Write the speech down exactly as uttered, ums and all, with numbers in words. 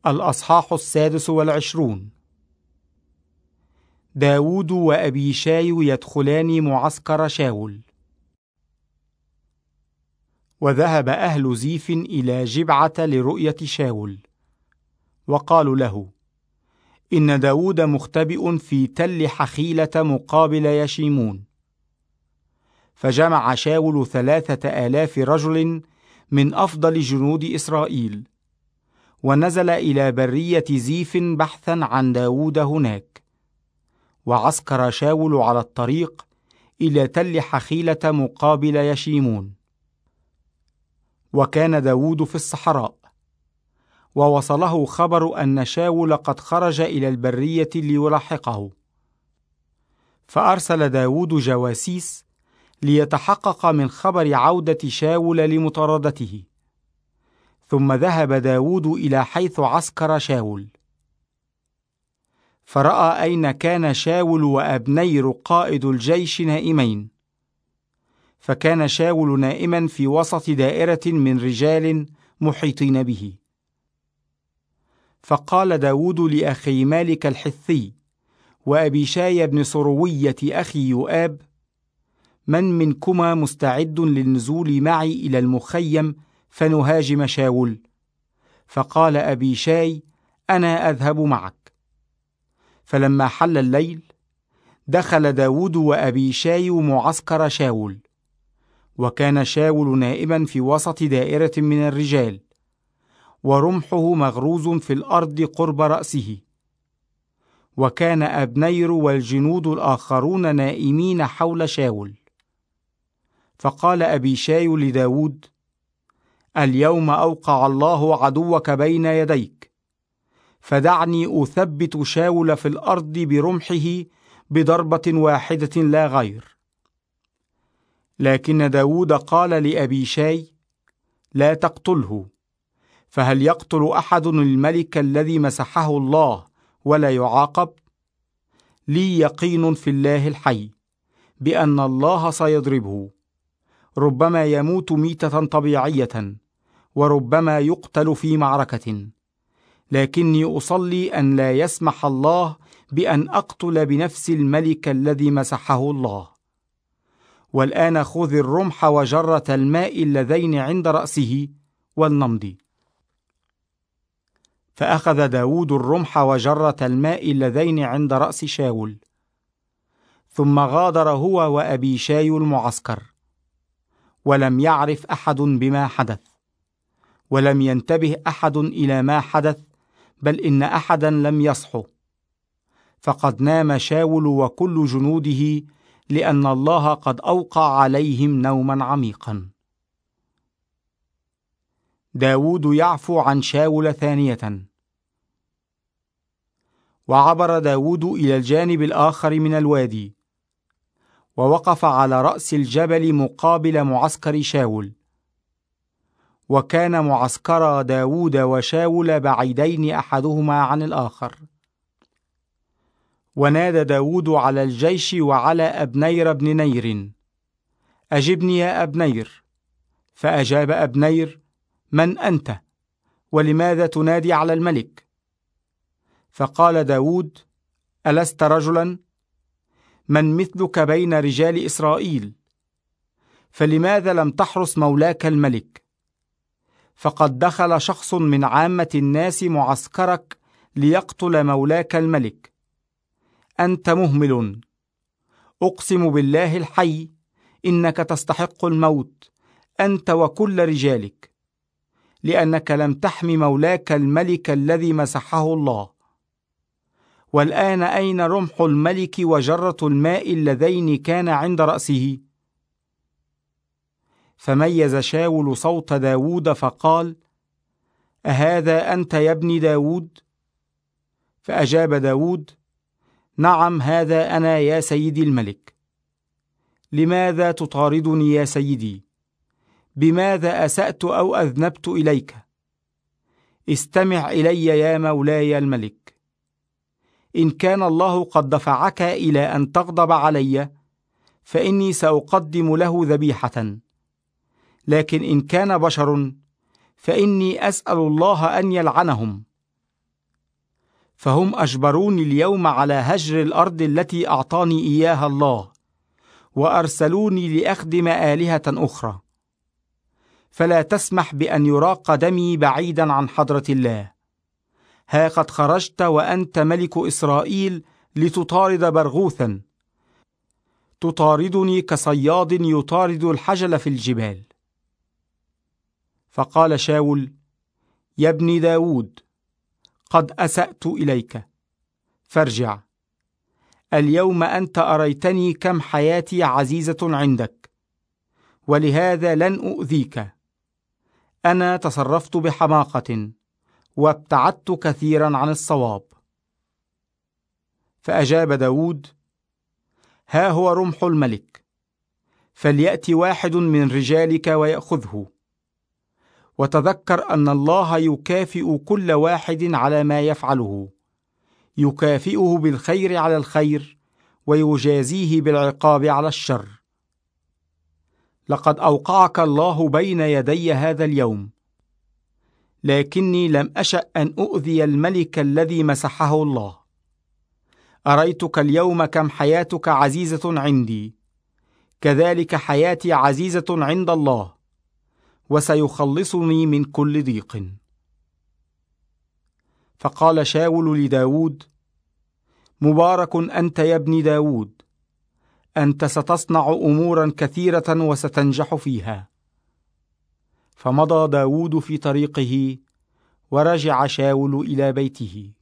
الأصحاح السادس والعشرون. داود وأبيشاي يدخلان معسكر شاول. وذهب أهل زيف إلى جبعة لرؤية شاول، وقالوا له: إن داود مختبئ في تل حخيلة مقابل يشيمون. فجمع شاول ثلاثة آلاف رجل من أفضل جنود إسرائيل، ونزل إلى برية زيف بحثا عن داود هناك. وعسكر شاول على الطريق إلى تل حخيلة مقابل يشيمون. وكان داود في الصحراء، ووصله خبر أن شاول قد خرج إلى البرية ليلاحقه. فأرسل داود جواسيس ليتحقق من خبر عودة شاول لمطاردته. ثم ذهب داود إلى حيث عسكر شاول، فرأى أين كان شاول وأبنير قائد الجيش نائمين. فكان شاول نائما في وسط دائرة من رجال محيطين به. فقال داود لأخي مالك الحثي وأبيشاي بن صروية أخي يؤاب: من منكما مستعد للنزول معي إلى المخيم فنهاجم شاول؟ فقال أبيشاي: أنا أذهب معك. فلما حل الليل دخل داود وأبيشاي معسكر شاول، وكان شاول نائما في وسط دائرة من الرجال، ورمحه مغروز في الأرض قرب رأسه. وكان أبنير والجنود الآخرون نائمين حول شاول. فقال أبيشاي لداود: اليوم أوقع الله عدوك بين يديك، فدعني أثبت شاول في الأرض برمحه بضربة واحدة لا غير. لكن داود قال لأبيشاي: لا تقتله، فهل يقتل أحد الملك الذي مسحه الله ولا يعاقب؟ لي يقين في الله الحي بأن الله سيضربه، ربما يموت ميتة طبيعية، وربما يقتل في معركة، لكني أصلي أن لا يسمح الله بأن أقتل بنفس الملك الذي مسحه الله. والآن خذ الرمح وجرة الماء اللذين عند رأسه ولنمضي. فأخذ داود الرمح وجرة الماء اللذين عند رأس شاول، ثم غادر هو وأبيشاي المعسكر. ولم يعرف أحد بما حدث، ولم ينتبه أحد إلى ما حدث، بل إن أحدا لم يصحو. فقد نام شاول وكل جنوده، لأن الله قد أوقع عليهم نوما عميقا. داود يعفو عن شاول ثانية. وعبر داود إلى الجانب الآخر من الوادي، ووقف على رأس الجبل مقابل معسكر شاول. وكان معسكر داود وشاول بعيدين أحدهما عن الآخر. ونادى داود على الجيش وعلى أبنير بن نير: أجبني يا أبنير. فأجاب أبنير: من أنت؟ ولماذا تنادي على الملك؟ فقال داود: ألست رجلا؟ من مثلك بين رجال إسرائيل؟ فلماذا لم تحرس مولاك الملك؟ فقد دخل شخص من عامة الناس معسكرك ليقتل مولاك الملك. أنت مهمل. أقسم بالله الحي إنك تستحق الموت، أنت وكل رجالك، لأنك لم تحمي مولاك الملك الذي مسحه الله. والآن أين رمح الملك وجرة الماء اللذين كان عند رأسه؟ فميز شاول صوت داود فقال: أهذا أنت يا ابن داود؟ فأجاب داود: نعم، هذا أنا يا سيدي الملك. لماذا تطاردني يا سيدي؟ بماذا أسأت أو أذنبت إليك؟ استمع إلي يا مولاي الملك. إن كان الله قد دفعك إلى أن تغضب علي، فإني سأقدم له ذبيحة. لكن إن كان بشر، فإني أسأل الله أن يلعنهم. فهم أجبروني اليوم على هجر الأرض التي أعطاني إياها الله، وأرسلوني لأخدم آلهة أخرى. فلا تسمح بأن يراق دمي بعيدا عن حضرة الله. ها قد خرجت وأنت ملك إسرائيل لتطارد برغوثا، تطاردني كصياد يطارد الحجل في الجبال. فقال شاول: يا ابن داود، قد أسأت إليك، فارجع. اليوم أنت أريتني كم حياتي عزيزة عندك، ولهذا لن أؤذيك. أنا تصرفت بحماقة، وابتعدت كثيرا عن الصواب. فأجاب داود: ها هو رمح الملك، فليأتي واحد من رجالك ويأخذه. وتذكر أن الله يكافئ كل واحد على ما يفعله، يكافئه بالخير على الخير، ويجازيه بالعقاب على الشر. لقد أوقعك الله بين يدي هذا اليوم، لكني لم أشأ أن أؤذي الملك الذي مسحه الله. أريتك اليوم كم حياتك عزيزة عندي، كذلك حياتي عزيزة عند الله، وسيخلصني من كل ضيق. فقال شاول لداود: مبارك أنت يا ابن داود، أنت ستصنع أمورا كثيرة وستنجح فيها. فمضى داود في طريقه، ورجع شاول إلى بيته.